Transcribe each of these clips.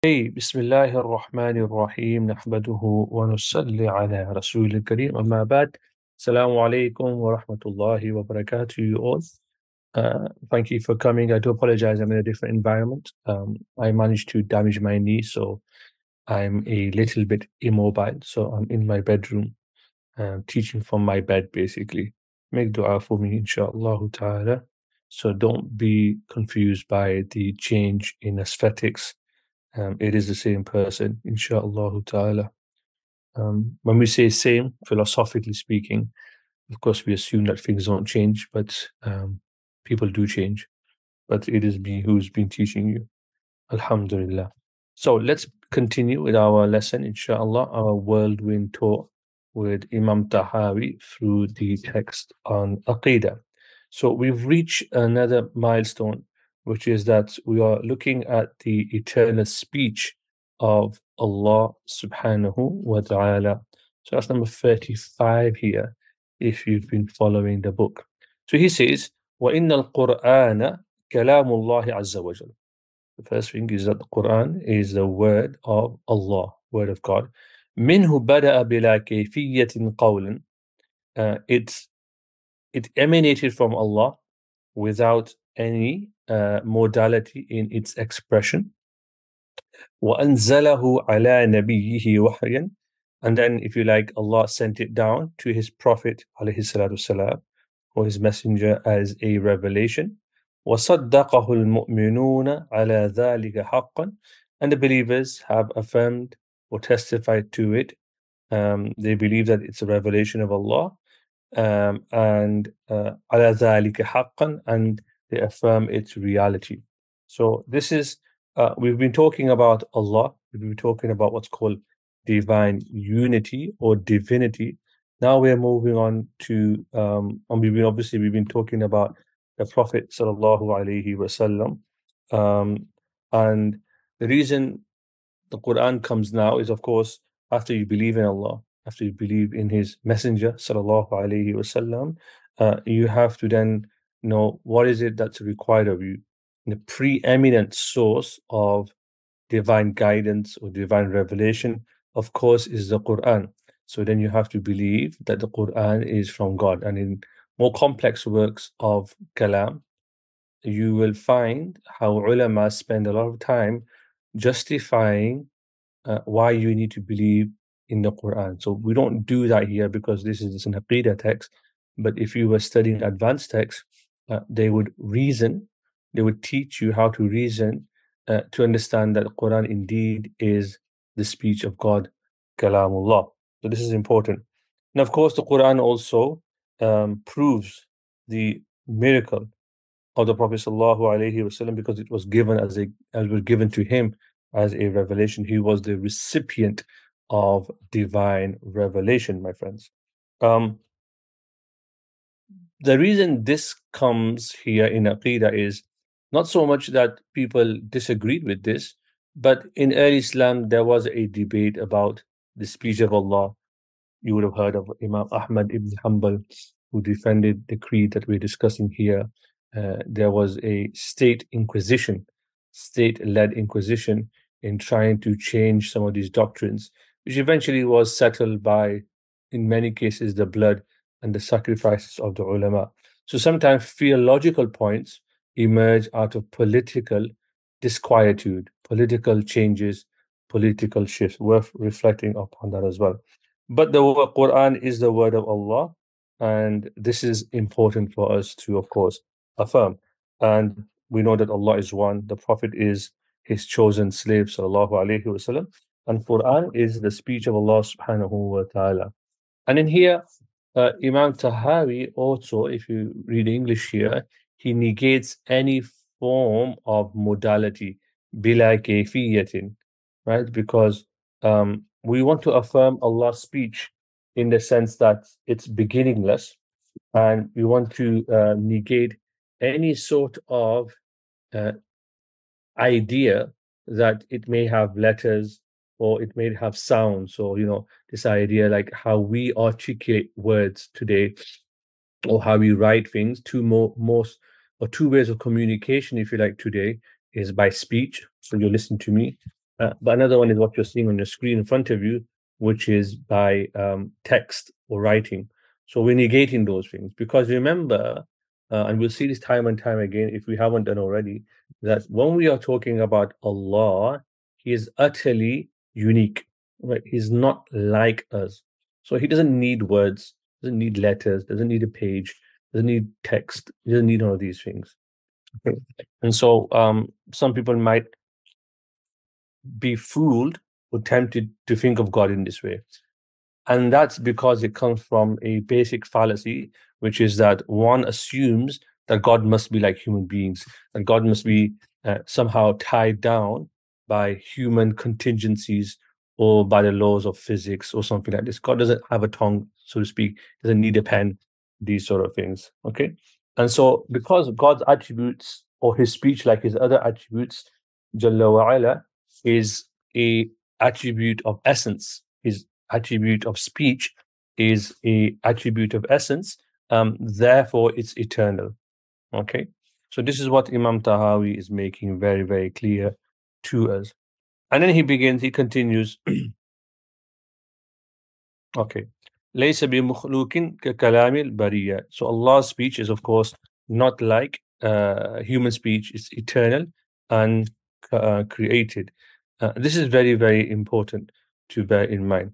بسم الله الرحمن الرحيم نحمده ونصلي على رسول الكريم أما بعد. Assalamu alaikum wa rahmatullahi wa barakatuh you all. Thank you for coming. I do apologize, I'm in a different environment. I managed to damage my knee, so I'm a little bit immobile. So I'm in my bedroom, teaching from my bed basically. Make dua for me, inshallah ta'ala. So don't be confused by the change in aesthetics. It is the same person, inshallah ta'ala. When we say same, philosophically speaking, of course, we assume that things don't change, but people do change. But it is me who's been teaching you. Alhamdulillah. So let's continue with our lesson, inshallah, our whirlwind tour with Imam Tahawi through the text on Aqidah. So we've reached another milestone, which is that we are looking at the eternal speech of Allah subhanahu wa ta'ala. So that's number 35 here, if you've been following the book. So he says, وَإِنَّ الْقُرْآنَ كَلَامُ اللَّهِ عَزَّ وَجَلَ. The first thing is that the Quran is the word of Allah, word of God. مِنْهُ بَدَأَ بِلَا كَيْفِيَّةٍ قَوْلٍ. It emanated from Allah without any modality in its expression. وَأَنزَلَهُ عَلَى نَبِيِّهِ وَحْيًا. And then, if you like, Allah sent it down to His Prophet ﷺ, or His Messenger, as a revelation. وَصَدَّقَهُ الْمُؤْمِنُونَ عَلَى ذَلِكَ حَقًّا. And the believers have affirmed or testified to it. They believe that it's a revelation of Allah. And على ذلك حقا, and they affirm its reality. So this is, we've been talking about Allah, we've been talking about what's called divine unity or divinity. Now we're moving on to, and we've been talking about the Prophet sallallahu alaihi wasallam. And the reason the Quran comes now is, of course, after you believe in Allah, after you believe in His Messenger, sallallahu alaihi wasallam, you have to then know what is it that's required of you. The preeminent source of divine guidance or divine revelation, of course, is the Quran. So then you have to believe that the Quran is from God. And in more complex works of Kalam, you will find how ulama spend a lot of time justifying why you need to believe in the Quran. So we don't do that here because this is an Aqidah text. But if you were studying advanced texts, they would reason, they would teach you how to reason to understand that the Quran indeed is the speech of God, Kalamullah. So this is important. And of course, the Quran also proves the miracle of the Prophet sallallahu alaihi wasallam, because it was given as was given to him as a revelation. He was the recipient of divine revelation, my friends. The reason this comes here in Aqidah is not so much that people disagreed with this, but in early Islam there was a debate about the speech of Allah. You would have heard of Imam Ahmad ibn Hanbal, who defended the creed that we're discussing here. There was a state inquisition, state-led inquisition, in trying to change some of these doctrines, which eventually was settled by, in many cases, the blood and the sacrifices of the ulama. So sometimes theological points emerge out of political disquietude, political changes, political shifts. Worth reflecting upon that as well. But the Quran is the word of Allah, and this is important for us to, of course, affirm. And we know that Allah is one, the Prophet is His chosen slave, sallallahu alaihi wasallam, and Quran is the speech of Allah subhanahu wa ta'ala. And in here, Imam Tahawi also, if you read English here, he negates any form of modality, bila kayfiyatin, right? Because we want to affirm Allah's speech in the sense that it's beginningless, and we want to negate any sort of uh, idea that it may have letters or it may have sounds. So, this idea like how we articulate words today, or how we write things, two ways of communication, if you like, today is by speech. So you listen to me, But another one is what you're seeing on your screen in front of you, which is by text or writing. So we're negating those things because remember, and we'll see this time and time again if we haven't done already, that when we are talking about Allah, He is utterly unique, right? He's not like us. So He doesn't need words, doesn't need letters, doesn't need a page, doesn't need text, he doesn't need all of these things. Okay. And so some people might be fooled or tempted to think of God in this way. And that's because it comes from a basic fallacy, which is that one assumes that God must be like human beings, and God must be somehow tied down by human contingencies or by the laws of physics or something like this. God doesn't have a tongue, so to speak, doesn't need a pen, these sort of things. Okay. And so, because God's attributes or his speech, like his other attributes, Jalla wa ala, is a attribute of essence, his attribute of speech is a attribute of essence, therefore it's eternal. Okay, so this is what Imam Tahawi is making very, very clear to us. And then he continues, okay. ليس بمخلوق ككلام البرية. So Allah's speech is of course not like human speech, it's eternal and created. This is very, very important to bear in mind.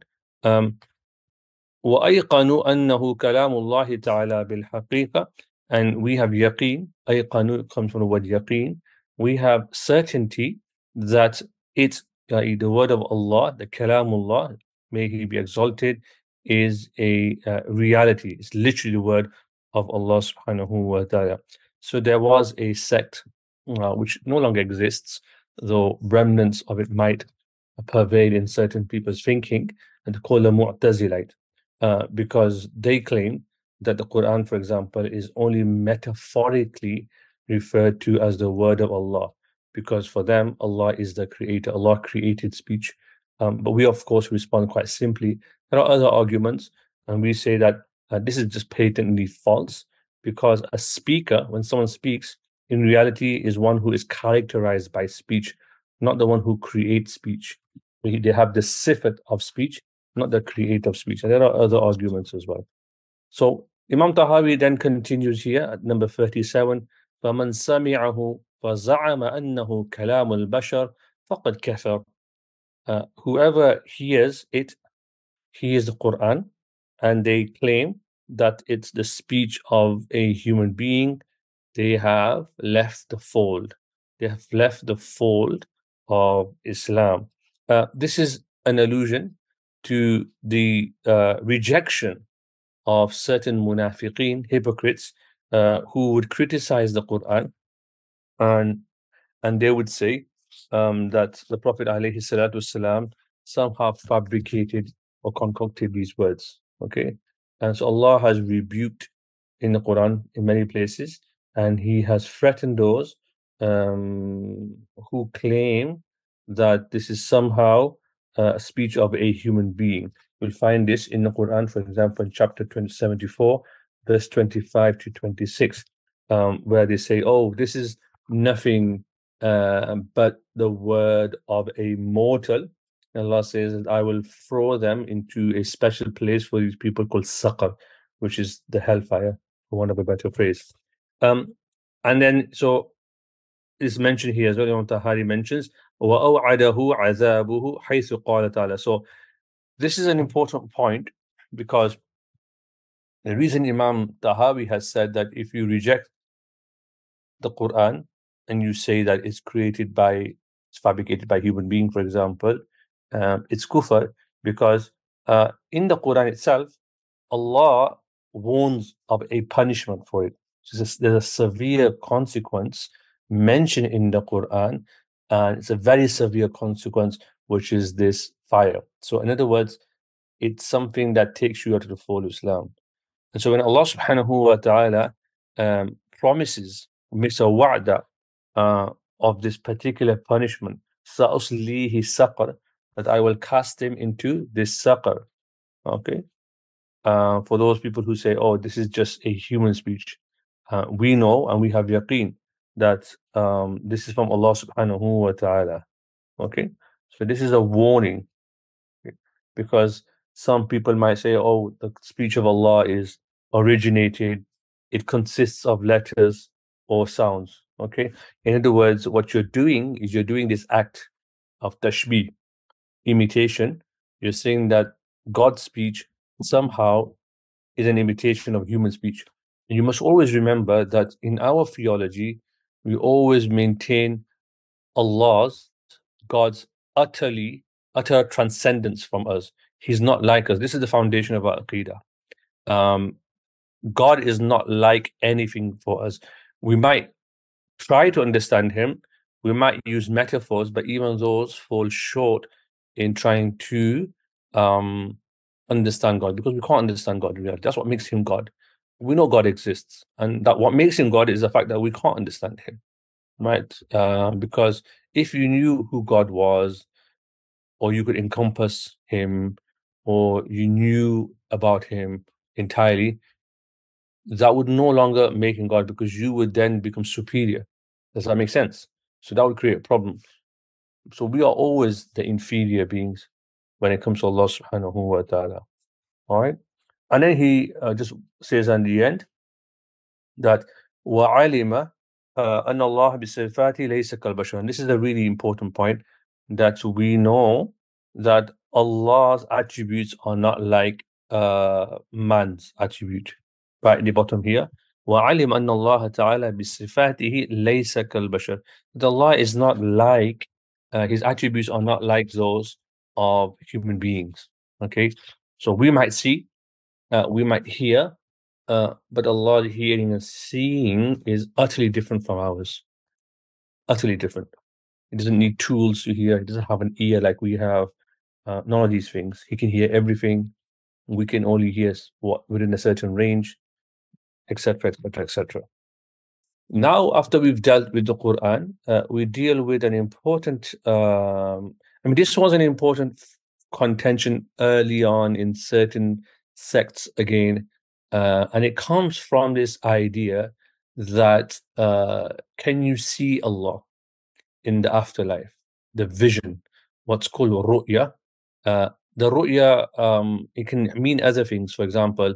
وأيقنوا أنه كلام الله تعالى بالحقيقة, and we have yaqeen. أيقنوا comes from the word yaqeen. We have certainty that it's the word of Allah, the kalamullah, may he be exalted, is a reality. It's literally the word of Allah subhanahu wa ta'ala. So there was a sect which no longer exists, though remnants of it might pervade in certain people's thinking, and called the Mu'tazilite. Because they claim that the Quran, for example, is only metaphorically referred to as the word of Allah, because for them, Allah is the creator, Allah created speech. But we, of course, respond quite simply. There are other arguments, and we say that this is just patently false, because a speaker, when someone speaks, in reality is one who is characterized by speech, not the one who creates speech. They have the sifat of speech, not the creator of speech. And there are other arguments as well. So Imam Tahawi then continues here at number 37, فَمَنْ سَمِعَهُ فَزَعَمَ أَنَّهُ كَلَامُ الْبَشَرِ فَقَدْ كَفَرَ. Whoever hears it, hears the Quran, and they claim that it's the speech of a human being, they have left the fold. They have left the fold of Islam. This is an allusion to the rejection of certain munafiqeen, hypocrites, who would criticize the Quran, and they would say that the Prophet ﷺ somehow fabricated or concocted these words. Okay, and so Allah has rebuked in the Quran in many places, and He has threatened those who claim that this is somehow a speech of a human being. You'll find this in the Quran, for example, in chapter 74, verse 25 to 26, where they say, "Oh, this is nothing but the word of a mortal." And Allah says that I will throw them into a special place for these people called Saqar, which is the hellfire, for want of a better phrase. And then, so it's mentioned here as well. Imam Tahari mentions, وَأَوْعَدَهُ عَذَابُهُ حَيْثُ قَالَ تَعَالَى. So this is an important point, because the reason Imam Tahawi has said that if you reject the Quran and you say that it's it's fabricated by human being, for example, it's kufr, because in the Quran itself, Allah warns of a punishment for it. So there's a severe consequence mentioned in the Quran, and it's a very severe consequence, which is this fire. So in other words, it's something that takes you out of the fold of Islam. And so when Allah subhanahu wa ta'ala promises, makes a wa'da of this particular punishment, سَأُصْلِيهِ سَقَرَ, that I will cast him into this saqar. Okay? For those people who say, oh, this is just a human speech, we know and we have yaqeen that this is from Allah subhanahu wa ta'ala. Okay? So this is a warning, because some people might say, oh, the speech of Allah is originated, it consists of letters or sounds. Okay. In other words, what you're doing is you're doing this act of tashbih, imitation. You're saying that God's speech somehow is an imitation of human speech. And you must always remember that in our theology, we always maintain Allah's, God's utter transcendence from us. He's not like us. This is the foundation of our Aqidah. Um, God is not like anything for us. We might try to understand Him, we might use metaphors, but even those fall short in trying to understand God, because we can't understand God in reality. That's what makes Him God. We know God exists, and that what makes Him God is the fact that we can't understand Him, right? Because if you knew who God was, or you could encompass Him, or you knew about Him entirely, that would no longer make Him God, because you would then become superior. Does that make sense? So that would create a problem. So we are always the inferior beings when it comes to Allah subhanahu wa ta'ala. All right. And then he just says in the end that وَعَلِمَ أَنَّ اللَّهَ بِصِفَاتِهِ لَيْسَ كَالْبَشَرِ. And this is a really important point, that we know that Allah's attributes are not like man's attribute. Right in the bottom here. وَعَلِمَ أَنَّ اللَّهَ تَعَالَى بِصِفَاتِهِ لَيْسَ كَالْبَشَرِ. That Allah is not like, His attributes are not like those of human beings. Okay. So we might see, we might hear, but Allah's hearing and seeing is utterly different from ours. Utterly different. He doesn't need tools to hear. He doesn't have an ear like we have. None of these things. He can hear everything. We can only hear what within a certain range, etc., etc., etc. Now, after we've dealt with the Quran, we deal with an important. I mean, this was an important contention early on in certain sects again, and it comes from this idea that can you see Allah in the afterlife, the vision, what's called ru'ya. The ru'ya, it can mean other things. For example,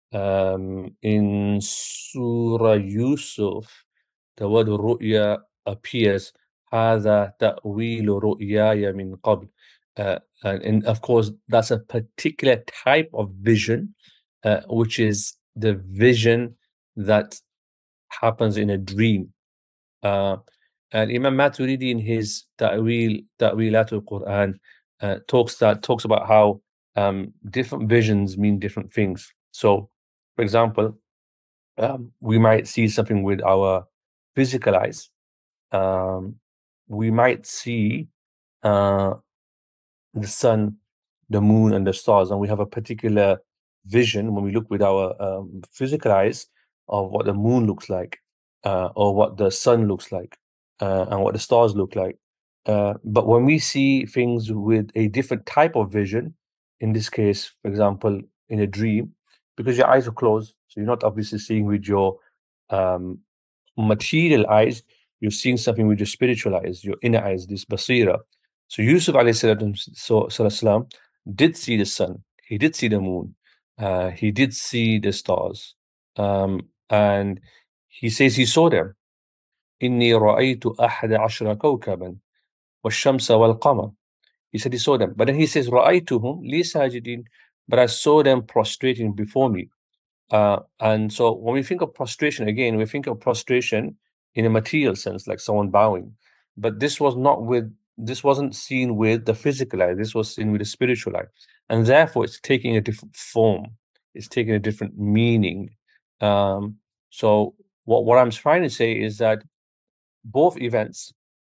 in Surah Yusuf, the word ru'ya appears. هذا تأويل رؤياي من قبل. And of course, that's a particular type of vision, which is the vision that happens in a dream. And Imam Maturidi in his Ta'wilat al-Quran talks about how different visions mean different things. So, for example, we might see something with our physical eyes. We might see the sun, the moon, and the stars, and we have a particular vision when we look with our physical eyes of what the moon looks like, or what the sun looks like, and what the stars look like. But when we see things with a different type of vision, in this case, for example, in a dream, because your eyes are closed, so you're not obviously seeing with your material eyes, you're seeing something with your spiritual eyes, your inner eyes, this basira. So Yusuf alayhi salam did see the sun, he did see the moon, he did see the stars, and he says he saw them. إني رأيت أحد عشر كوكبا والشمس والقمر. He said he saw them. But then he says, رأيتهم لي ساجدين. But I saw them prostrating before me. And so when we think of prostration, again, we think of prostration in a material sense, like someone bowing. But this wasn't seen with the physical eye. This was seen with the spiritual eye. And therefore, it's taking a different form. It's taking a different meaning. So what I'm trying to say is that both events,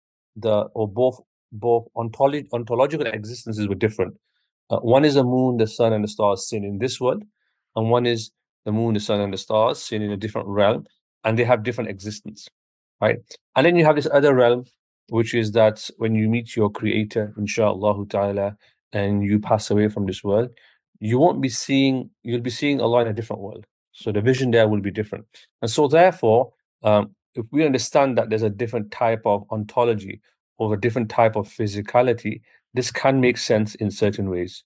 both ontological existences were different. One is the moon, the sun, and the stars seen in this world, and one is the moon, the sun, and the stars seen in a different realm, and they have different existence, right? And then you have this other realm, which is that when you meet your creator, inshallah ta'ala, and you pass away from this world, you'll be seeing Allah in a different world. So the vision there will be different. And so therefore, if we understand that there's a different type of ontology or a different type of physicality, this can make sense in certain ways.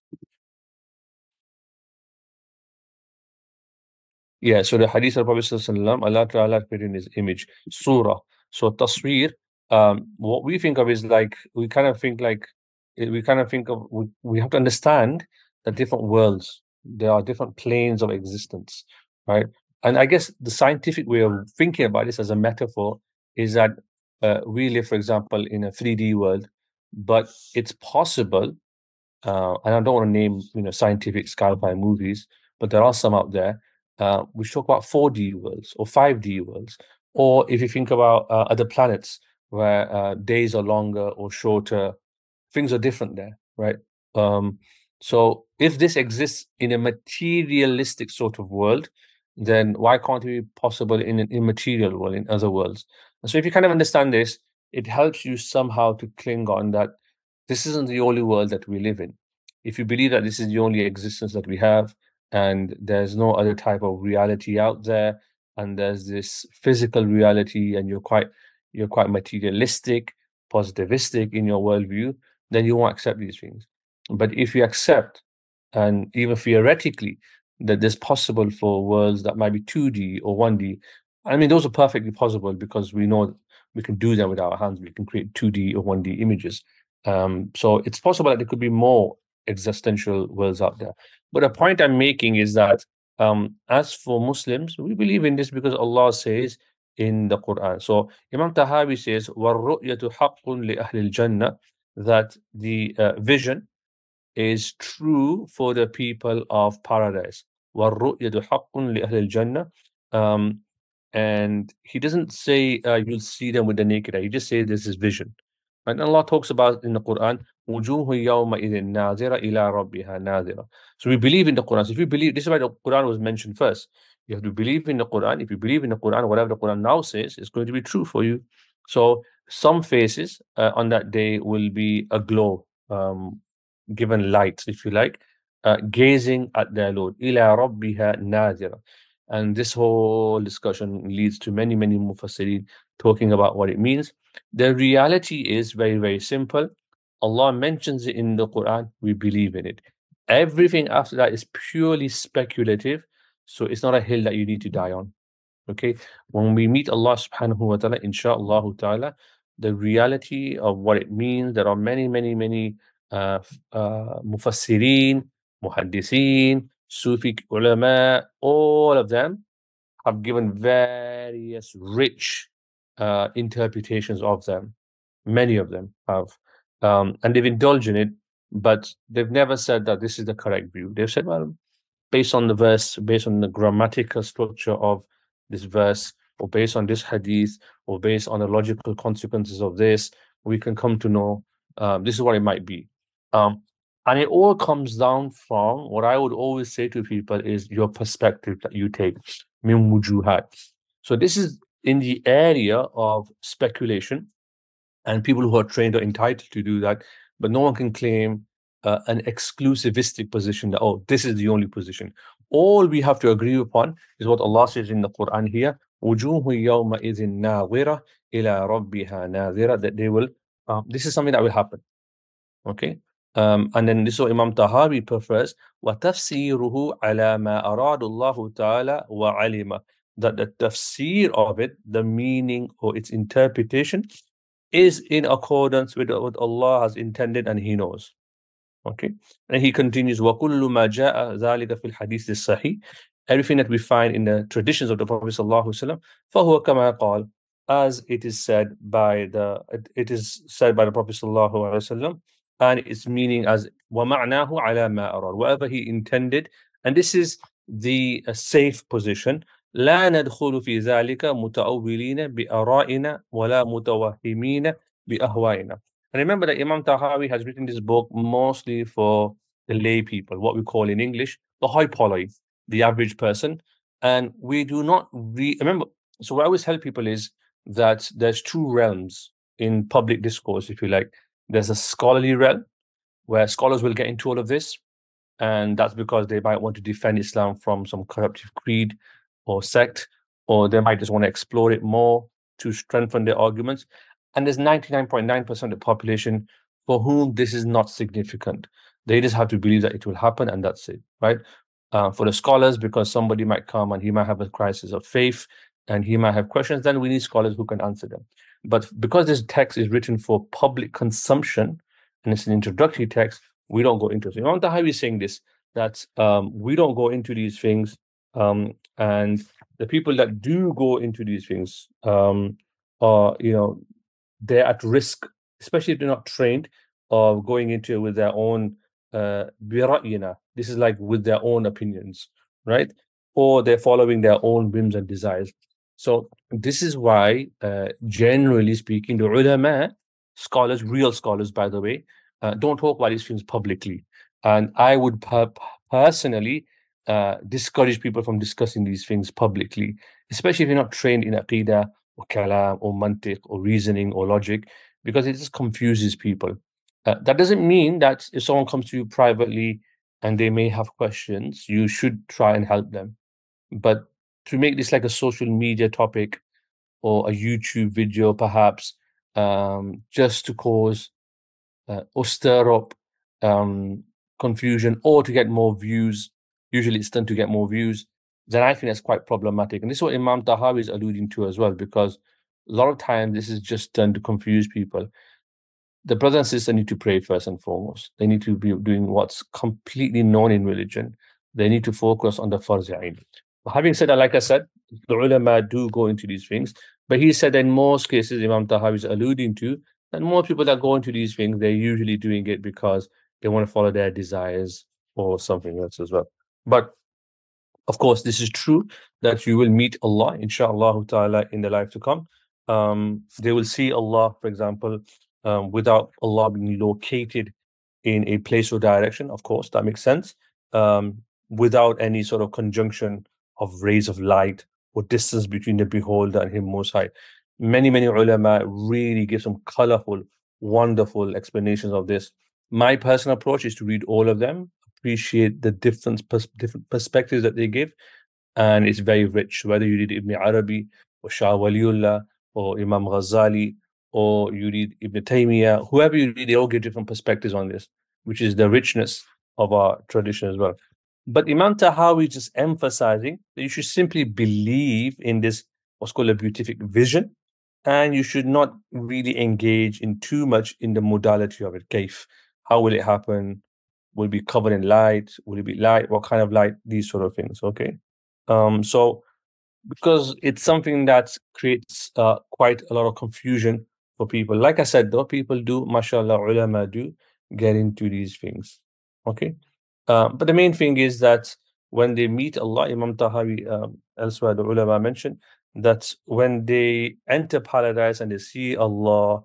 Yeah, so the hadith of Prophet Sallallahu Allah Ta'ala created in his image, surah. So tasweer, what we think of is like, we kind of think of, we have to understand the different worlds. There are different planes of existence, right? And I guess the scientific way of thinking about this as a metaphor is that we live, for example, in a 3D world, but it's possible, and I don't want to name scientific sci-fi movies, but there are some out there which talk about 4D worlds or 5D worlds, or if you think about other planets where days are longer or shorter, things are different there, right? Um, so if this exists in a materialistic sort of world, then why can't it be possible in an immaterial world, in other worlds? And so if you kind of understand this, it helps you somehow to cling on that this isn't the only world that we live in. If you believe that this is the only existence that we have, and there's no other type of reality out there, and there's this physical reality, and you're quite materialistic, positivistic in your worldview, then you won't accept these things. But if you accept, and even theoretically, that there's possible for worlds that might be 2D or 1D, I mean, those are perfectly possible because we know we can do them with our hands. We can create 2D or 1D images. So it's possible that there could be more existential worlds out there. But the point I'm making is that as for Muslims, we believe in this because Allah says in the Quran. So Imam Tahawi says, وَالرُّؤْيَةُ حَقٌّ لِأَهْلِ الْجَنَّةِ, that the vision is true for the people of paradise. وَالرُّؤْيَةُ حَقٌّ لِأَهْلِ الْجَنَّةِ. And he doesn't say you'll see them with the naked eye. He just says this is vision. And Allah talks about in the Quran, وُجُوهُ يَوْمَئِذٍ نَاظِرَةٌ إِلَىٰ رَبِّهَا نَاظِرَةٌ. So we believe in the Quran. So if you believe, this is why the Quran was mentioned first. You have to believe in the Quran. If you believe in the Quran, whatever the Quran now says, it's going to be true for you. So some faces on that day will be aglow, given light, if you like, gazing at their Lord. إِلَىٰ رَبِّهَا نَاظِرَةٌ. And this whole discussion leads to many, many mufassirin talking about what it means. The reality is very, very simple. Allah mentions it in the Quran, we believe in it. Everything after that is purely speculative, so it's not a hill that you need to die on. Okay? When we meet Allah subhanahu wa ta'ala, inshaAllah ta'ala, the reality of what it means, there are many, many, many mufassirin, muhaddithin, Sufi ulama, all of them have given various rich interpretations of them. Many of them have. And they've indulged in it, but they've never said that this is the correct view. They've said, well, based on the verse, based on the grammatical structure of this verse, or based on this hadith, or based on the logical consequences of this, we can come to know this is what it might be. And it all comes down from what I would always say to people is your perspective that you take. Min wujuhat. So this is in the area of speculation, and people who are trained are entitled to do that, but no one can claim an exclusivistic position that, oh, this is the only position. All we have to agree upon is what Allah says in the Quran here, وُجُوهُ يَوْمَئِذٍ نَاظِرَةٌ إِلَىٰ رَبِّهَا نَاظِرَةٌ, that they will, this is something that will happen. Okay? And then this is what Imam Tahawi prefers, وَتَفْسِيرُهُ عَلَى مَا أَرَادُ اللَّهُ تَعَالَى وَعَلِمَ, that the tafsir of it, the meaning or its interpretation, is in accordance with what Allah has intended and He knows. Okay? And he continues, وَكُلُّ مَا جَاءَ ذَلِكَ فِي الْحَدِيثِ الصَّحِيحِ, everything that we find in the traditions of the Prophet Sallallahu Alaihi Wasallam, فَهُوَ كَمَا قَالَ, as it is said by the Prophet Sallallahu Alaihi Wasallam, and its meaning as وَمَعْنَاهُ عَلَى مَا أَرَادَ, whatever he intended. And this is the safe position. لا ندخل في ذلك متأولين بآرائنا ولا متوهمين بأهوائنا. And remember that Imam Tahawi has written this book mostly for the lay people, what we call in English the hoi polloi, the average person. And we do not remember. So what I always tell people is that there's two realms in public discourse, if you like. There's a scholarly realm where scholars will get into all of this, and that's because they might want to defend Islam from some corruptive creed or sect, or they might just want to explore it more to strengthen their arguments. And there's 99.9% of the population for whom this is not significant. They just have to believe that it will happen, and that's it, right? For the scholars, because somebody might come and he might have a crisis of faith and he might have questions, then we need scholars who can answer them. But because this text is written for public consumption and it's an introductory text, we don't go into it. So Imam Tahawi is saying this, that we don't go into these things, and the people that do go into these things are, they're at risk, especially if they're not trained, of going into it with their own bira'yina. This is like with their own opinions, right? Or they're following their own whims and desires. So this is why, generally speaking, the ulama, scholars, real scholars, by the way, don't talk about these things publicly. And I would personally discourage people from discussing these things publicly, especially if you're not trained in aqidah or kalam or mantiq or reasoning or logic, because it just confuses people. That doesn't mean that if someone comes to you privately and they may have questions, you should try and help them. But to make this like a social media topic or a YouTube video, perhaps, just to cause or stir up confusion or to get more views, usually it's done to get more views, then I think that's quite problematic. And this is what Imam Tahawi is alluding to as well, because a lot of times this is just done to confuse people. The brothers and sisters need to pray first and foremost. They need to be doing what's completely known in religion. They need to focus on the farz ain. Having said that, like I said, the ulama do go into these things, but he said that in most cases, Imam Tahawi is alluding to, that more people that go into these things, they're usually doing it because they want to follow their desires or something else as well. But of course, this is true that you will meet Allah, inshallah ta'ala, in the life to come. They will see Allah, for example, without Allah being located in a place or direction. Of course, that makes sense. Without any sort of conjunction of rays of light or distance between the beholder and Him Most High. Many, many ulama really give some colorful, wonderful explanations of this. My personal approach is to read all of them, appreciate the different perspectives that they give, and it's very rich. Whether you read Ibn Arabi or Shah Waliullah or Imam Ghazali or you read Ibn Taymiyyah, whoever you read, they all give different perspectives on this, which is the richness of our tradition as well. But Imam Tahawi is just emphasizing that you should simply believe in this, what's called a beatific vision, and you should not really engage in too much in the modality of it. Kaif, how will it happen? Will it be covered in light? Will it be light? What kind of light? These sort of things. Okay. So because it's something that creates quite a lot of confusion for people. Like I said, though, people do, mashallah, ulama do get into these things. Okay. But the main thing is that when they meet Allah, Imam Tahawi, elsewhere, the ulama mentioned that when they enter paradise and they see Allah,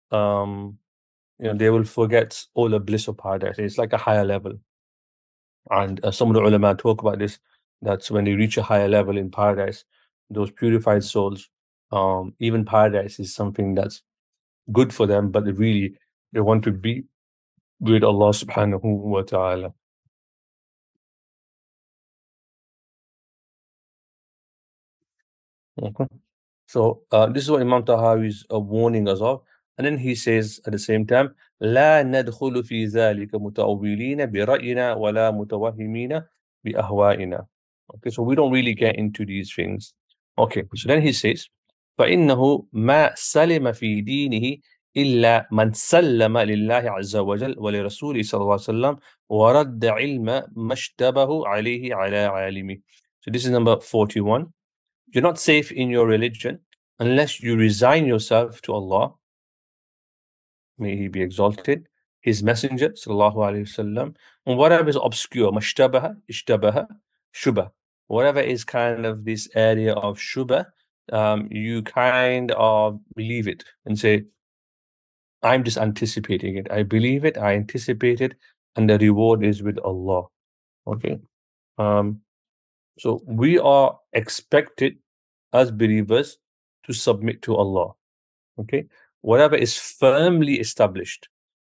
they will forget all the bliss of paradise. It's like a higher level. And some of the ulama talk about this, that's when they reach a higher level in paradise, those purified souls, even paradise is something that's good for them, but they want to be with Allah subhanahu wa ta'ala. Okay. So this is what Imam Tahawi is warning us of. And then he says at the same time, لا ندخل في ذلك متأولين برأينا ولا متوهمين بأهوائنا. Okay, so we don't really get into these things. Okay, so then he says, فإنه ما سلم في دينه إلا من سلم لله عز وجل ولرسوله صلى الله عليه وسلم ورد علم ما اشتبه عليه على عالمه. So this is number 41. You're not safe in your religion unless you resign yourself to Allah, may He be exalted, His Messenger, sallallahu alaihi wasallam, and whatever is obscure, mashtabaha, ishtabaha, shubha, whatever is kind of this area of shubha, you kind of believe it and say, I'm just anticipating it. I believe it, I anticipate it, and the reward is with Allah. Okay. So we are expected as believers to submit to Allah. Okay, whatever is firmly established,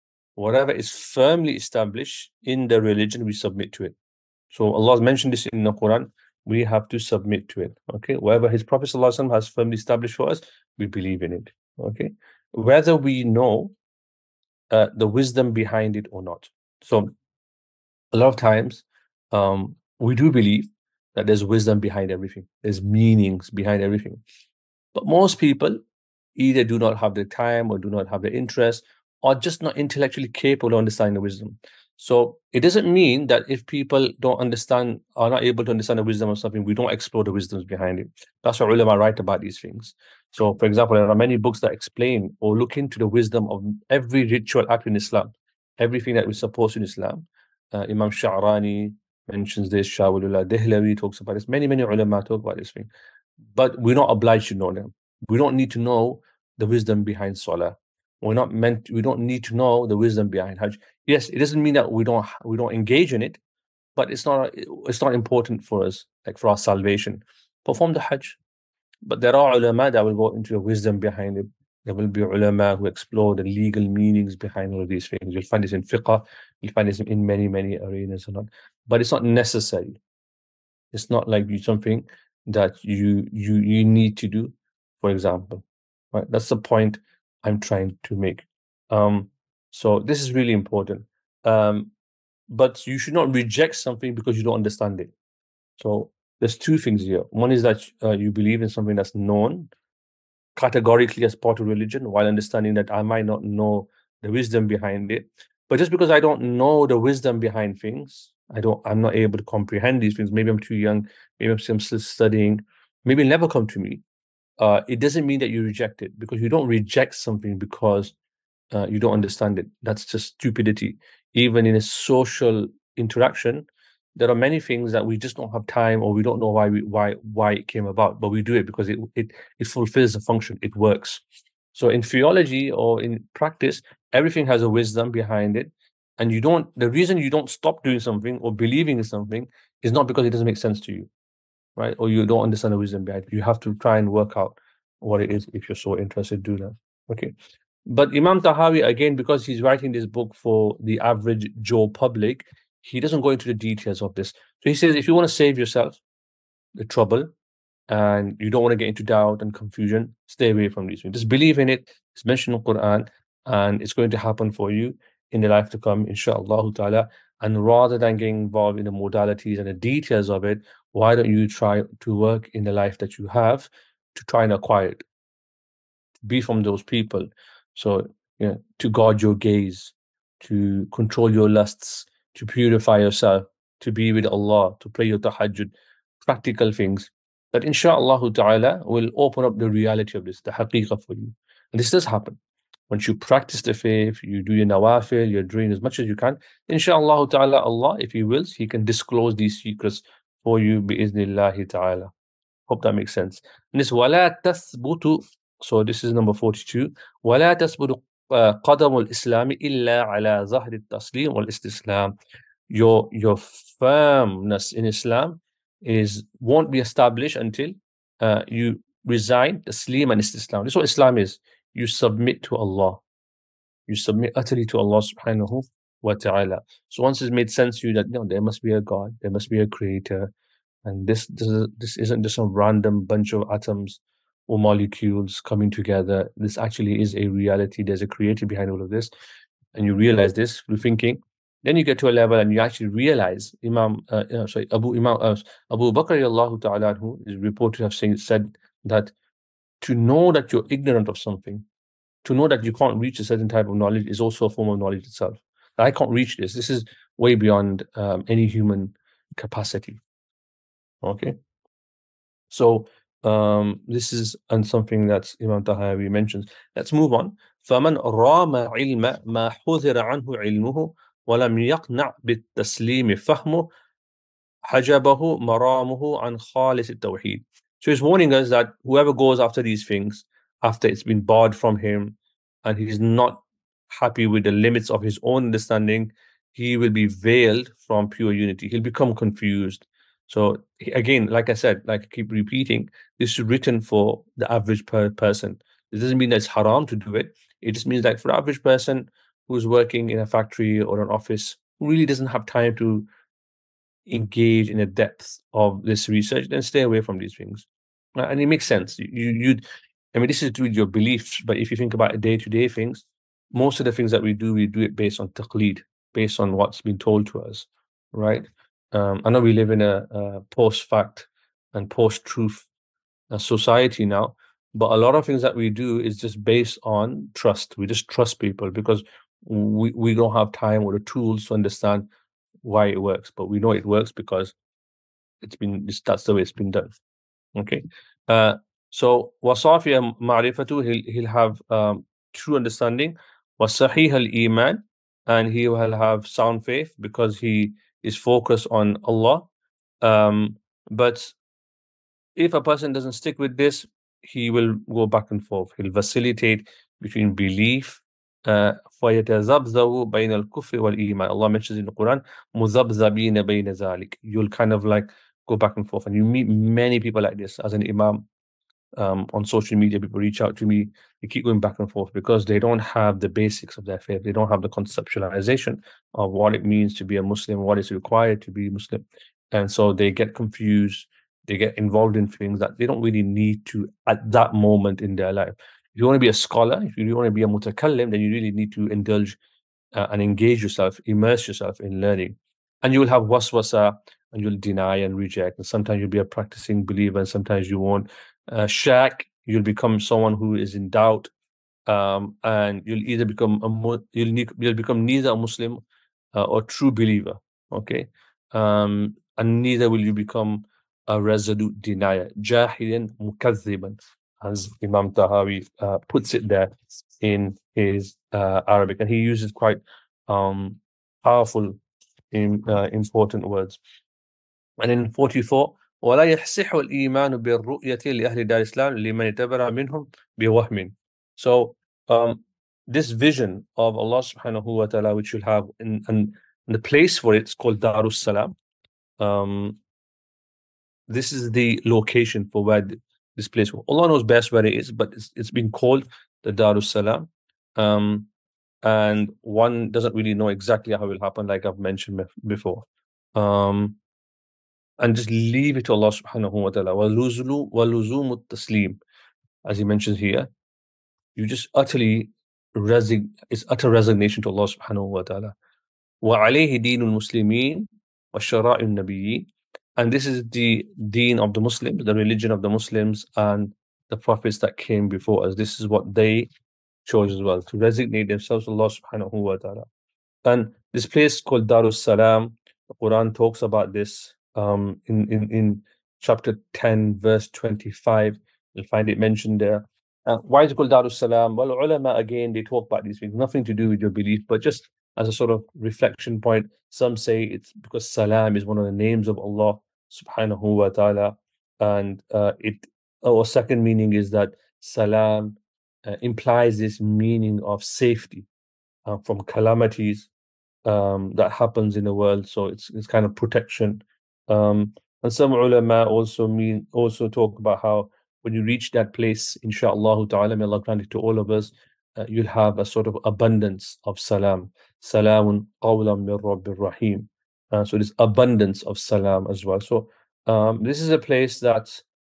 in the religion, we submit to it. So Allah has mentioned this in the Quran. We have to submit to it. Okay, whatever His Prophet ﷺ has firmly established for us, we believe in it. Okay, whether we know the wisdom behind it or not. So a lot of times, we do believe that there's wisdom behind everything. There's meanings behind everything. But most people either do not have the time or do not have the interest or just not intellectually capable of understanding the wisdom. So it doesn't mean that if people don't understand, are not able to understand the wisdom of something, we don't explore the wisdoms behind it. That's what ulama write about these things. So, for example, there are many books that explain or look into the wisdom of every ritual act in Islam, everything that we support in Islam. Imam Sha'rani mentions this, Shawulullah Dehlawi talks about this, many ulama talk about this thing. But we're not obliged to know them. We don't need to know the wisdom behind Salah. We don't need to know the wisdom behind Hajj. Yes, it doesn't mean that we don't engage in it, but it's not important for us, like for our salvation. Perform the Hajj. But there are ulama that will go into the wisdom behind it. There will be ulama who explore the legal meanings behind all of these things. You'll find this in fiqh, you'll find this in many arenas or not. But it's not necessary. It's not like something that you need to do, for example. Right? That's the point I'm trying to make. So this is really important. But you should not reject something because you don't understand it. So there's two things here. One is that you believe in something that's known categorically as part of religion, while understanding that I might not know the wisdom behind it. But just because I don't know the wisdom behind things, I'm not able to comprehend these things. Maybe I'm too young, maybe I'm still studying, maybe it'll never come to me. It doesn't mean that you reject it, because you don't reject something because you don't understand it. That's just stupidity. Even in a social interaction, there are many things that we just don't have time, or we don't know why it came about, but we do it because it fulfills a function. It works. So in theology or in practice, everything has a wisdom behind it, and the reason you don't stop doing something or believing in something is not because it doesn't make sense to you, right? Or you don't understand the wisdom behind it. You have to try and work out what it is if you're so interested. Do that. Okay. But Imam Tahawi, again, because he's writing this book for the average Joe public, he doesn't go into the details of this. So he says, if you want to save yourself the trouble and you don't want to get into doubt and confusion, stay away from these things. Just believe in it. It's mentioned in the Quran, and it's going to happen for you in the life to come, inshallah ta'ala. And rather than getting involved in the modalities and the details of it, why don't you try to work in the life that you have to try and acquire it? Be from those people. So, to guard your gaze, to control your lusts, to purify yourself, to be with Allah, to pray your tahajjud, practical things that inshallah ta'ala will open up the reality of this, the haqiqah for you. And this does happen. Once you practice the faith, you do your nawafil, you're doing as much as you can, inshallah ta'ala, Allah, if He wills, He can disclose these secrets for you, bi'iznillahi ta'ala. Hope that makes sense. And this وَلَا تَثْبُتُ, so this is number 42. وَلَا تَثْبُتُ قَدَمُ الْإِسْلَامِ إِلَّا عَلَى ظَهْرِ التَّسْلِيمِ وَالْإِسْتِسْلَامِ. Your firmness in Islam won't be established until you resign taslim and istislam. This is what Islam is. You submit to Allah. You submit utterly to Allah subhanahu wa ta'ala. So once it's made sense to you that there must be a God, there must be a creator, and this isn't just some random bunch of atoms or molecules coming together. This actually is a reality. There's a creator behind all of this, and you realize this through thinking. Then you get to a level and you actually realize Abu Bakr radiallahu ta'ala anhu is reported to have said that to know that you're ignorant of something, to know that you can't reach a certain type of knowledge, is also a form of knowledge itself. I can't reach this. This is way beyond any human capacity. Okay. So this is something that Imam Tahawi mentions. Let's move on. فَمَنْ رَامَ عِلْمَ مَا حُذِرَ عَنْهُ عِلْمُهُ وَلَمْ يَقْنَعْ بِالتَّسْلِيمِ فَهْمُهُ حَجَبَهُ مَرَامُهُ عَنْ خَالِصِ التَّوْحِيدِ. So he's warning us that whoever goes after these things, after it's been barred from him, and he's not happy with the limits of his own understanding, he will be veiled from pure unity. He'll become confused. So again, like I said, like I keep repeating, this is written for the average person. It doesn't mean that it's haram to do it. It just means that for the average person who's working in a factory or an office, who really doesn't have time to engage in the depth of this research, then stay away from these things. And it makes sense. I mean, this is to do with your beliefs, but if you think about day-to-day things, most of the things that we do it based on taqleed, based on what's been told to us, right? I know we live in a post-fact and post-truth society now, but a lot of things that we do is just based on trust. We just trust people because we don't have time or the tools to understand why it works, but we know it works because that's the way it's been done. Okay. So wasafiya ma'rifatu, he'll have true understanding. Wasahih al-iman, and he will have sound faith because he is focused on Allah. But if a person doesn't stick with this, he will go back and forth. He'll vacillate between belief. فَيَتَذَبْذَبُ بَيْنَ الْكُفْرِ وَالْإِيمَانِ. Allah mentions in the Quran, مُذَبْذَبِينَ بَيْنَ ذَلِكَ. You'll kind of like go back and forth. And you meet many people like this. As an imam, on social media, people reach out to me. They keep going back and forth because they don't have the basics of their faith. They don't have the conceptualization of what it means to be a Muslim, what is required to be Muslim. And so they get confused. They get involved in things that they don't really need to at that moment in their life. If you want to be a scholar, if you want to be a mutakallim, then you really need to indulge and engage yourself, immerse yourself in learning. And you will have waswasa, and you'll deny and reject. And sometimes you'll be a practicing believer, and sometimes you won't. Shak, you'll become someone who is in doubt, and you'll either become you'll become neither a Muslim or true believer. Okay, and neither will you become a resolute denier, jahilan mukazziban, as Imam Tahawi puts it there in his Arabic, and he uses quite powerful, important words. And in 44, ولا يصح الإيمان بالرؤية لأهل دار الإسلام لمن اعتبر منهم بوهم. So this vision of Allah subhanahu wa ta'ala, which you'll have in the place for it's called Darus Salam. This is the location for where this place. Allah knows best where it is, but it's been called the Darus Salam. And one doesn't really know exactly how it will happen, like I've mentioned before. And just leave it to Allah subhanahu wa ta'ala. وَلُزُومُ التَّسْلِيمِ, as he mentions here. You just it's utter resignation to Allah subhanahu wa ta'ala. وَعَلَيْهِ دِينُ الْمُسْلِمِينَ وَالشَّرَائِعُ النَّبِيِّينَ. And this is the deen of the Muslims, the religion of the Muslims, and the prophets that came before us. This is what they chose as well, to resignate themselves to Allah subhanahu wa ta'ala. And this place called Darus Salam, the Quran talks about this in chapter 10, verse 25. You'll find it mentioned there. Why is it called Darus Salam? Well, ulama, again, they talk about these things, nothing to do with your belief, but just as a sort of reflection point. Some say it's because Salam is one of the names of Allah subhanahu wa ta'ala. And or second meaning is that Salam implies this meaning of safety from calamities that happens in the world. So it's kind of protection. And some ulama also talk about how when you reach that place, inshallah ta'ala, may Allah grant it to all of us, you'll have a sort of abundance of salam. Salamun qawlan min Rabbir Rahim. So there's abundance of salam as well. So this is a place that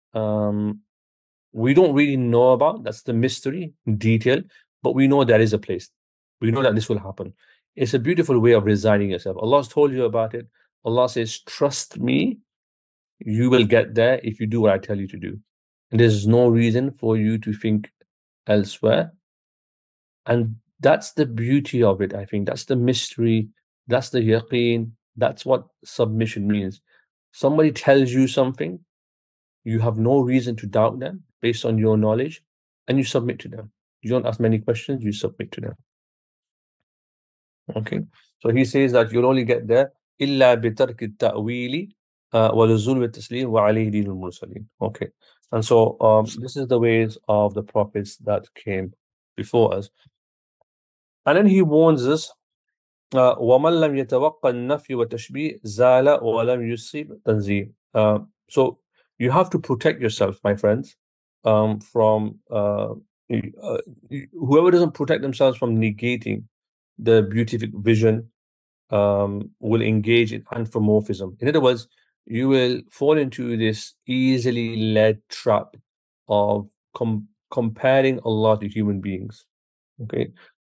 we don't really know about. That's the mystery in detail, but we know there is a place. We know that this will happen. It's a beautiful way of resigning yourself. Allah's told you about it. Allah says, trust me, you will get there if you do what I tell you to do. And there's no reason for you to think elsewhere. And that's the beauty of it, I think. That's the mystery. That's the yaqeen. That's what submission means. Somebody tells you something, you have no reason to doubt them based on your knowledge, and you submit to them. You don't ask many questions, you submit to them. Okay, so he says that you'll only get there إلا بترك التأويل ولزوم التسليم وعليه دين المرسلين. Okay, and so this is the ways of the prophets that came before us. And then he warns us, وَمَنْ لَمْ يَتَوَقَّ النَّفْيِ وَالتَّشْبِيهِ زَالَ وَلَمْ يُصِيبْ تَنْزِيهِ. So you have to protect yourself, my friends, from whoever doesn't protect themselves from negating the beatific vision will engage in anthropomorphism. In other words, you will fall into this easily led trap of comparing Allah to human beings. Okay,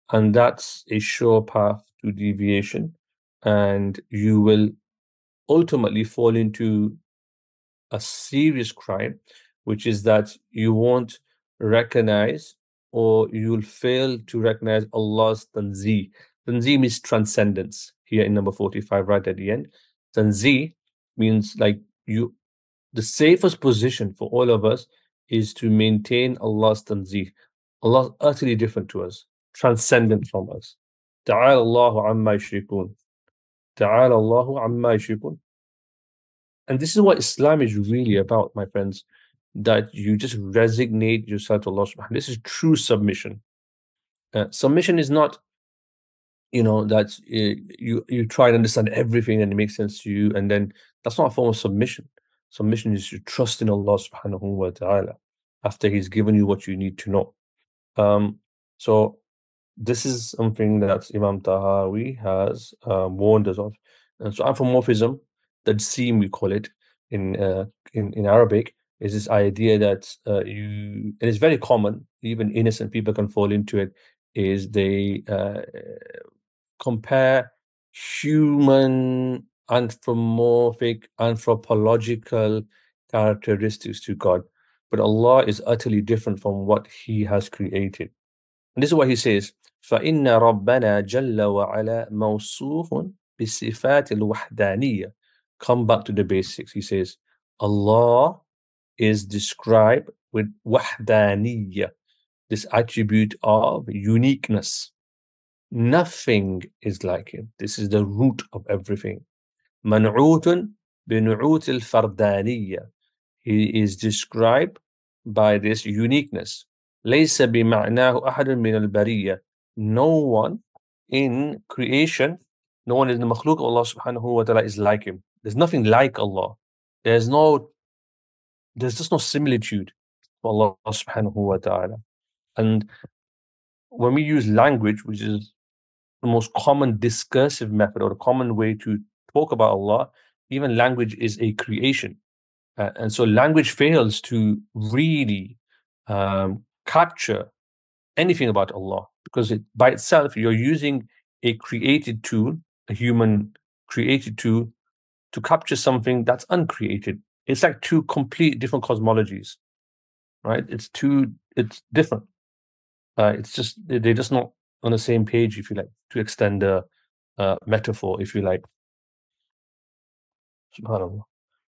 and that's a sure path to deviation, and you will ultimately fall into a serious crime, which is that you won't recognize, or you'll fail to recognize Allah's tanzih. Tanzih means transcendence here in number 45, right at the end. Tanzih means like the safest position for all of us is to maintain Allah's tanzih. Allah is utterly different to us, transcendent from us. Ta'ala Allahu amma yushrikun. Ta'ala Allahu amma yushrikun. And this is what Islam is really about, my friends, that you just resignate yourself to Allah subhanahu wa ta'ala. This is true submission. Submission is not, that you try and understand everything and it makes sense to you, and then that's not a form of submission. Submission is to trust in Allah subhanahu wa ta'ala after He's given you what you need to know. So this is something that Imam Tahawi has warned us of. And so anthropomorphism, the seem we call it in Arabic, is this idea that and it's very common, even innocent people can fall into it, is they compare human anthropological characteristics to God. But Allah is utterly different from what He has created. And this is what He says, فَإِنَّ رَبَّنَا جَلَّ وَعَلَى مَوْصُوفٌ بِصِفَاتِ الْوَحْدَانِيَّةِ. Come back to the basics. He says, Allah is described with wahdaniyya, this attribute of uniqueness. Nothing is like Him. This is the root of everything. مَنْعُوتٌ بِنُعُوتِ الْفَرْدَانِيَّةِ. He is described by this uniqueness. لَيْسَ بِمَعْنَاهُ أَحَدٌ مِنَ الْبَرِيَّةِ. No one in creation, no one in the makhluk of Allah subhanahu wa ta'ala is like Him. There's nothing like Allah. There's just no similitude for Allah subhanahu wa ta'ala. And when we use language, which is the most common discursive method or the common way to talk about Allah, even language is a creation. And so language fails to really capture anything about Allah, because by itself, you're using a created tool, a human created tool, to capture something that's uncreated. It's like two complete different cosmologies, right? It's different. They're just not on the same page, if you like, to extend a metaphor, if you like. Subhanallah.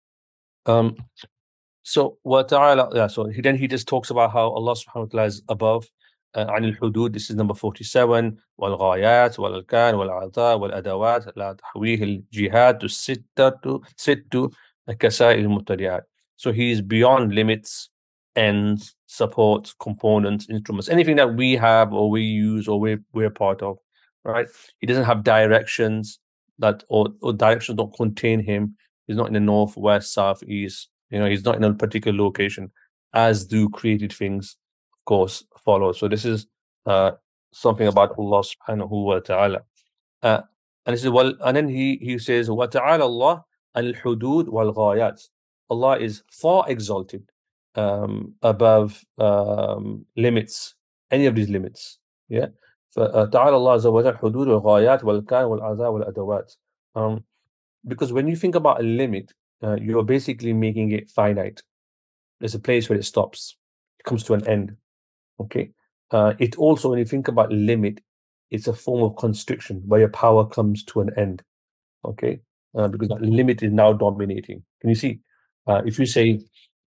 So then he just talks about how Allah subhanahu wa ta'ala is above عن الحدود. This is number 47. والغايات والأركان والأعضاء والأدوات لا تحويه الجهات ست كسائر المبتدعات. So he is beyond limits, ends, supports, components, instruments, anything that we have or we use or we're part of, right? He doesn't have directions or directions don't contain him. He's not in the north, west, south, east. He's not in a particular location, as do created things, of course, follow. So this is something about Allah subhanahu wa ta'ala. And this is and then he says, wa ta'ala Allah al-hudud wal-ghayat. Allah is far exalted above limits, any of these limits. Yeah. فَتَعَالَى اللَّهُ عَزَّ وَجَلَّ الْحُدُودُ وَالْغَايَاتِ وَالْكَانِ وَالْأَعْضَاءِ وَالْأَدَوَاتِ. Because when you think about a limit, you're basically making it finite. There's a place where it stops. It comes to an end. Okay. It also, when you think about limit, it's a form of constriction where your power comes to an end. Okay. Because that limit is now dominating. Can you see? If you say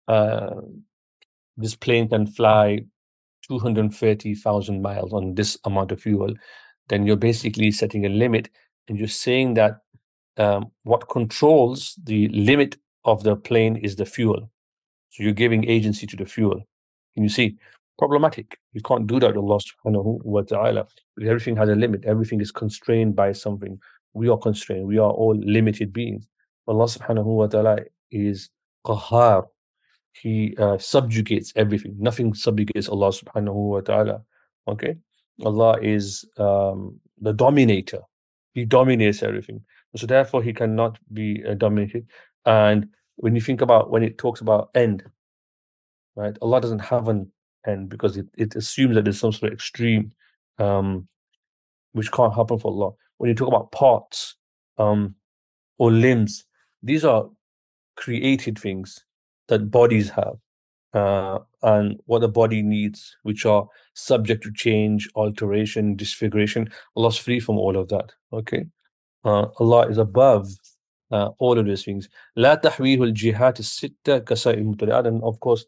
this plane can fly 230,000 miles on this amount of fuel, then you're basically setting a limit, and you're saying that what controls the limit of the plane is the fuel. So you're giving agency to the fuel. Can you see? Problematic. You can't do that to Allah subhanahu wa ta'ala. Because everything has a limit. Everything is constrained by something. We are constrained. We are all limited beings. Allah subhanahu wa ta'ala is qahar. He subjugates everything. Nothing subjugates Allah subhanahu wa ta'ala. Okay? Allah is the dominator. He dominates everything. So therefore, he cannot be dominated. And when you think about when it talks about end, right? Allah doesn't have an end because it assumes that there's some sort of extreme which can't happen for Allah. When you talk about parts, or limbs, these are created things that bodies have, and what the body needs, which are subject to change, alteration, disfiguration. Allah's free from all of that. Okay, Allah is above all of those things. لا تحويه الجهات الستة كسائر المبتدعات. And of course,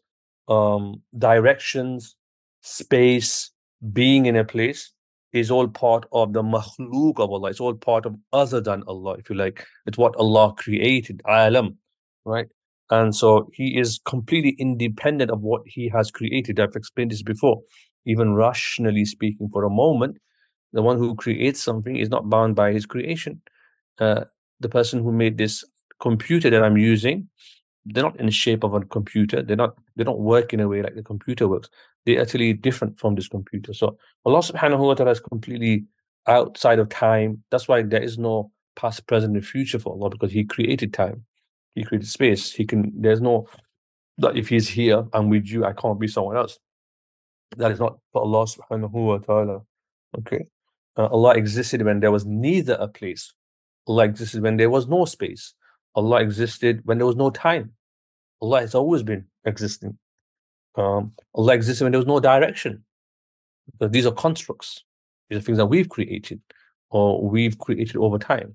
directions, space, being in a place is all part of the makhluk of Allah. It's all part of other than Allah, if you like. It's what Allah created, alam, right? And so He is completely independent of what He has created. I've explained this before. Even rationally speaking, for a moment, the one who creates something is not bound by his creation. The person who made this computer that I'm using, they're not in the shape of a computer. They don't work in a way like the computer works. They're actually different from this computer. So Allah subhanahu wa ta'ala is completely outside of time. That's why there is no past, present, and future for Allah, because He created time. He created space. There's no that if He's here, I'm with you, I can't be someone else. That is not for Allah subhanahu wa ta'ala. Okay. Allah existed when there was neither a place. Allah existed when there was no space. Allah existed when there was no time. Allah has always been existing. Allah existed when there was no direction. But these are constructs. These are things that we've created, or we've created over time.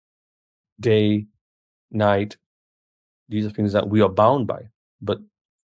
Day, night, these are things that we are bound by. But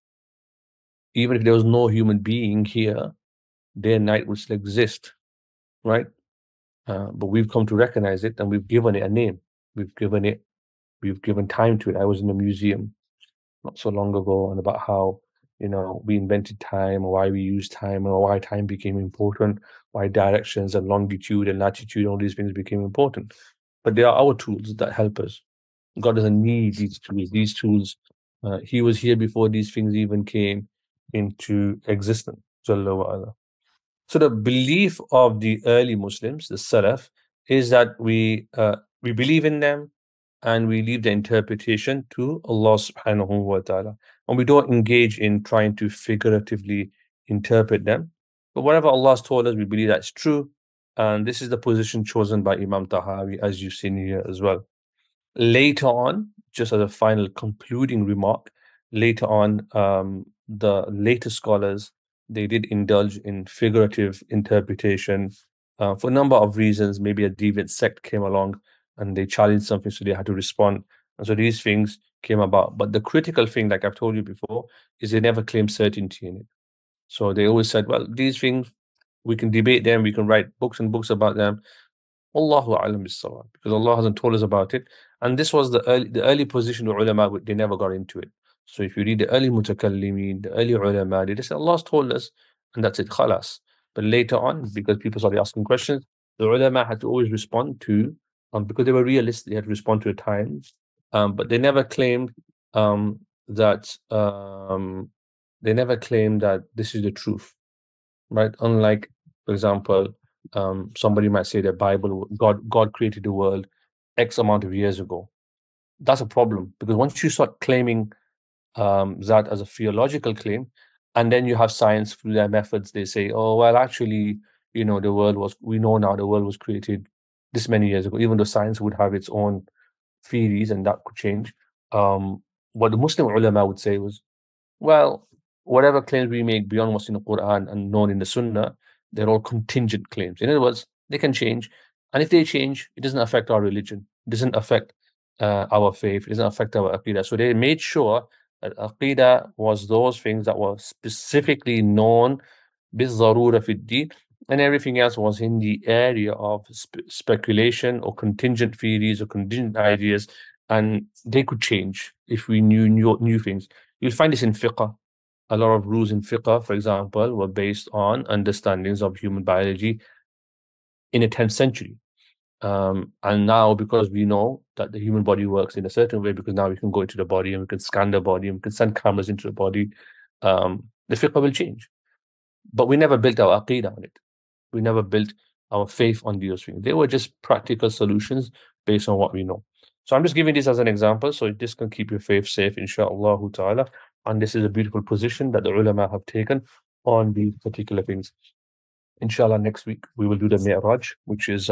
even if there was no human being here, day and night would still exist, right? But we've come to recognize it, and we've given it a name. We've given time to it. I was in a museum not so long ago, and about how we invented time, or why we use time, or why time became important, why directions and longitude and latitude, all these things became important. But they are our tools that help us. God doesn't need these tools. These tools, He was here before these things even came into existence. Jalla wa ala. So the belief of the early Muslims, the Salaf, is that we believe in them, and we leave the interpretation to Allah subhanahu wa ta'ala. And we don't engage in trying to figuratively interpret them. But whatever Allah has told us, we believe that's true. And this is the position chosen by Imam Tahawi, as you've seen here as well. Later on, just as a final concluding remark, later on, the later scholars, they did indulge in figurative interpretation for a number of reasons. Maybe a deviant sect came along and they challenged something, so they had to respond. And so these things came about. But the critical thing, like I've told you before, is they never claimed certainty in it. So they always said, well, these things, we can debate them, we can write books and books about them. Allahu a'lam bis-sawab, because Allah hasn't told us about it. And this was the early position of ulama, they never got into it. So if you read the early mutakallimin, the early ulama, they just say, Allah's told us, and that's it, khalas. But later on, because people started asking questions, the ulama had to always respond to, because they were realistic, they had to respond to the times. But they never claimed that this is the truth, right? Unlike, for example, somebody might say the Bible, God created the world X amount of years ago. That's a problem, because once you start claiming that as a theological claim, and then you have science through their methods, they say, oh, well, actually, we know now the world was created this many years ago, even though science would have its own theories and that could change. What the Muslim ulama would say was, well, whatever claims we make beyond what's in the Quran and known in the Sunnah, they're all contingent claims. In other words, they can change. And if they change, it doesn't affect our religion. It doesn't affect our faith. It doesn't affect our aqidah. So they made sure that aqidah was those things that were specifically known, bizarura fi din, and everything else was in the area of speculation or contingent theories or contingent ideas, and they could change if we knew new things. You'll find this in fiqh. A lot of rules in fiqh, for example, were based on understandings of human biology in the 10th century. And now, because we know that the human body works in a certain way, because now we can go into the body and we can scan the body and we can send cameras into the body, the fiqh will change. But we never built our aqidah on it. We never built our faith on those things. They were just practical solutions based on what we know. So I'm just giving this as an example, so this can keep your faith safe, inshaAllah ta'ala. And this is a beautiful position that the ulama have taken on these particular things. Inshallah, next week we will do the Mi'raj, which is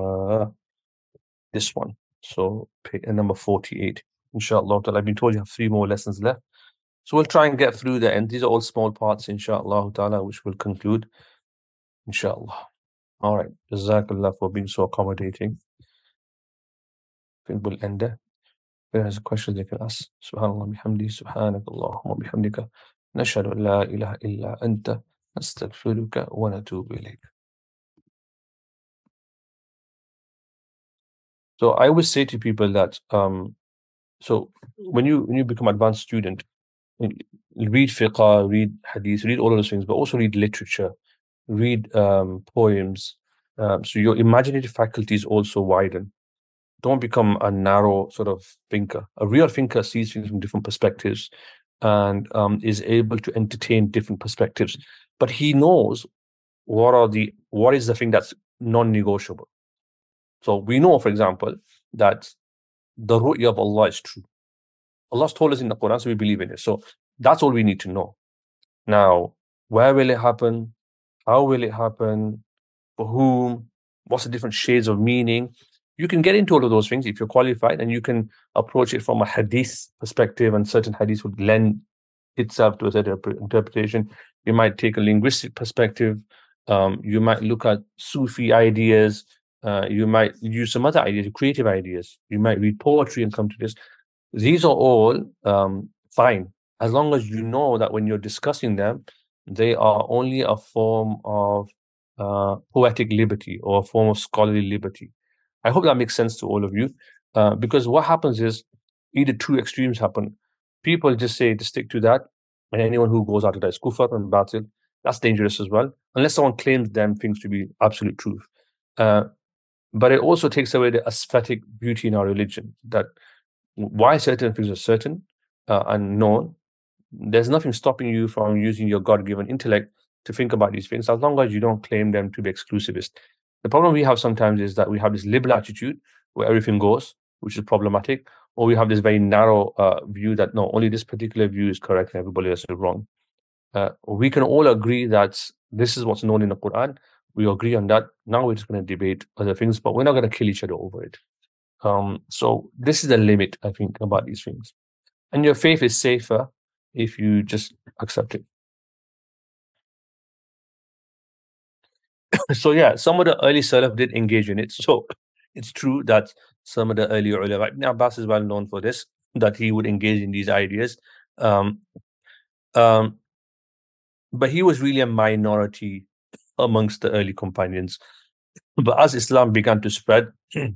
this one. So number 48. Inshallah, I've been told you have 3 more lessons left. So we'll try and get through the end. These are all small parts, inshallah ta'ala, which will conclude, inshallah. All right. Jazakallah for being so accommodating. I think we'll end there. If there's a question they can ask. Subhanallah bihamdi, subhanakallahumma bihamdika. Nashhadu an la ilaha illa anta. Nastaghfiruka wa natubu ilayk. So I always say to people that so when you become advanced student, read fiqh, read hadith, read all of those things, but also read literature, read poems. So your imaginative faculties also widen. Don't become a narrow sort of thinker. A real thinker sees things from different perspectives and is able to entertain different perspectives. But he knows what is the thing that's non-negotiable. So we know, for example, that the ru'ya of Allah is true. Allah's told us in the Quran, so we believe in it. So that's all we need to know. Now, where will it happen? How will it happen? For whom? What's the different shades of meaning? You can get into all of those things if you're qualified, and you can approach it from a hadith perspective, and certain hadith would lend itself to a certain interpretation. You might take a linguistic perspective. You might look at Sufi ideas. You might use some other ideas, creative ideas. You might read poetry and come to this. These are all fine, as long as you know that when you're discussing them, they are only a form of poetic liberty or a form of scholarly liberty. I hope that makes sense to all of you, because what happens is either two extremes happen. People just say to stick to that, and anyone who goes out of that is kufr and batil. That's dangerous as well, unless someone claims them things to be absolute truth. But it also takes away the aesthetic beauty in our religion, that why certain things are certain and known. There's nothing stopping you from using your God-given intellect to think about these things, as long as you don't claim them to be exclusivist. The problem we have sometimes is that we have this liberal attitude where everything goes, which is problematic, or we have this very narrow view that no, only this particular view is correct and everybody else is wrong. We can all agree that this is what's known in the Quran. We agree on that. Now we're just going to debate other things, but we're not going to kill each other over it. So this is the limit, I think, about these things. And your faith is safer if you just accept it. So yeah, some of the early Salaf did engage in it. So it's true that some of the early ulama, Ibn Abbas is well known for this, that he would engage in these ideas. But he was really a minority amongst the early companions. But as Islam began to spread,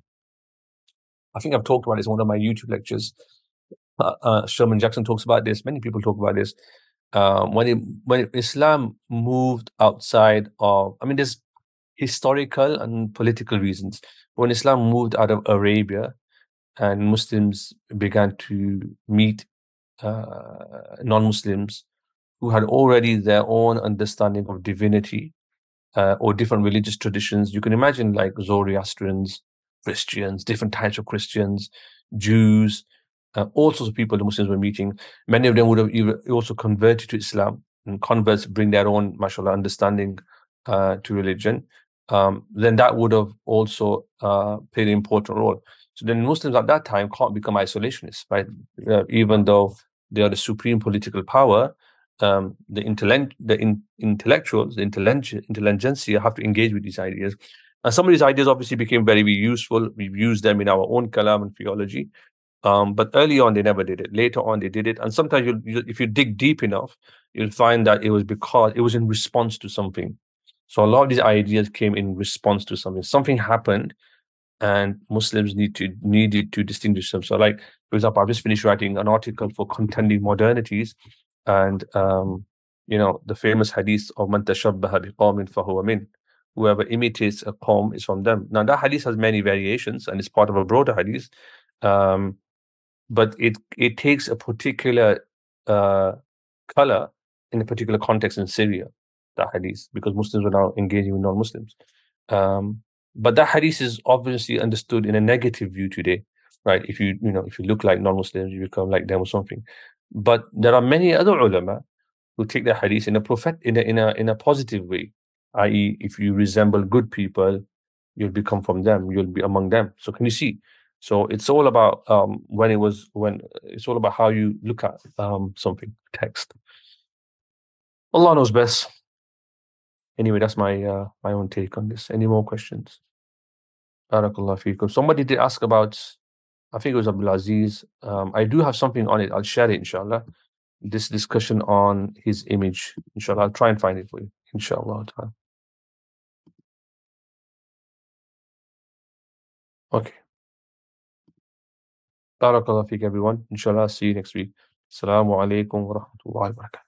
I think I've talked about this in one of my YouTube lectures. Sherman Jackson talks about this. Many people talk about this. When Islam moved outside of, I mean, there's historical and political reasons. When Islam moved out of Arabia and Muslims began to meet non-Muslims who had already their own understanding of divinity or different religious traditions, you can imagine like Zoroastrians, Christians, different types of Christians, Jews, all sorts of people the Muslims were meeting. Many of them would have also converted to Islam, and converts bring their own, mashallah, understanding to religion. Then that would have also played an important role. So then Muslims at that time can't become isolationists, right? Even though they are the supreme political power, the intellectuals, the intelligentsia have to engage with these ideas. And some of these ideas obviously became very, very useful. We've used them in our own kalam and theology. But early on, they never did it. Later on, they did it. And sometimes, if you dig deep enough, you'll find that it was because it was in response to something. So a lot of these ideas came in response to something. Something happened, and Muslims needed to distinguish them. So, like, for example, I've just finished writing an article for Contending Modernities, and the famous hadith of "Man tashabbaha biqawmin fahuwa min." Whoever imitates a qawm is from them. Now, that hadith has many variations, and it's part of a broader hadith. But it takes a particular color in a particular context in Syria, that hadith, because Muslims are now engaging with non-Muslims. But that hadith is obviously understood in a negative view today, right? If you look like non-Muslims, you become like them or something. But there are many other ulama who take that hadith in a positive way. i.e., if you resemble good people, you'll become from them, you'll be among them. So can you see? So it's all about when it's all about how you look at something, text. Allah knows best. Anyway, that's my own take on this. Any more questions? Barakallah feekum. Somebody did ask about, I think it was Abdul Aziz. I do have something on it. I'll share it, inshallah. This discussion on his image. Inshallah, I'll try and find it for you. Inshallah. Okay. Barakallah feek, everyone. Inshallah, see you next week. Assalamu alaikum wa rahmatullahi wa barakatuh.